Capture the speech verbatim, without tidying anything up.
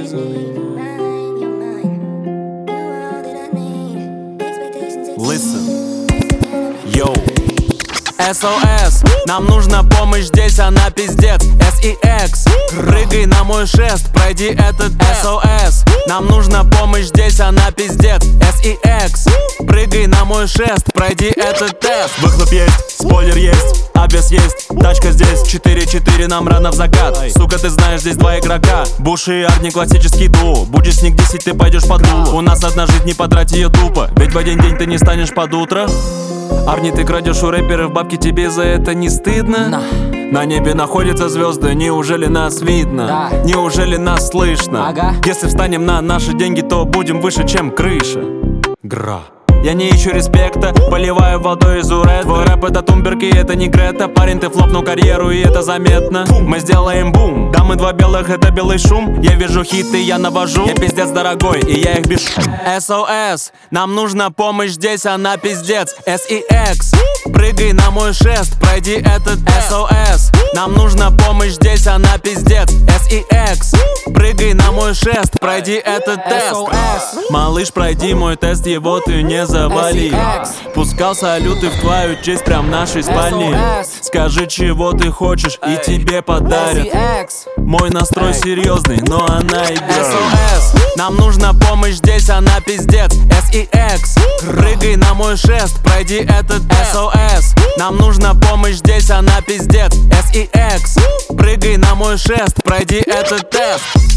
Listen, yo, эс о эс, нам нужна помощь здесь, она пиздец. эс и экс, прыгай на мой шест, пройди этот эс о эс. Нам нужна помощь здесь, она пиздец. эс и экс, прыгай на мой шест, пройди этот тест. Выхлоп есть, спойлер есть, обвес есть, тачка здесь. Четыре-четыре, нам рано в закат. Сука, ты знаешь, здесь два игрока. Буш и Арни, классический дуо. Будешь снег десять, ты пойдешь под дуло. У нас одна жизнь, не потрать ее тупо, ведь в один день ты не станешь под утро. Арни, ты крадешь у рэперов бабки, тебе за это не стыдно? На, На небе находятся звезды, неужели нас видно? Да. Неужели нас слышно? Ага. Если встанем на наши деньги, то будем выше, чем крыша. Гра. Я не ищу респекта, поливаю водой из уретра. Твой рэп это тумберг и это не Грета. Парень, ты флопнул карьеру и это заметно. Мы сделаем бум, да мы два белых, это белый шум. Я вижу хиты, я навожу. Я пиздец дорогой, и я их бешу. эс о эс, нам нужна помощь здесь, она пиздец. эс и экс, прыгай на мой шест, пройди этот эс о эс. Нам нужна помощь здесь, она пиздец. эс и экс, прыгай на мой шест, пройди этот тест. эс о эс. Малыш, пройди мой тест, его ты не завали. эс и экс. Пускал салюты в твою честь прям в нашей спальне. эс о эс. Скажи, чего ты хочешь, и тебе подарят. эс и экс. Мой настрой серьезный, но она и эс о эс. Нам нужна помощь здесь, она пиздец. эс и экс, прыгай на мой шест, пройди этот эс о эс. Нам нужна помощь здесь, она пиздец. эс и экс, прыгай на мой шест, пройди этот тест.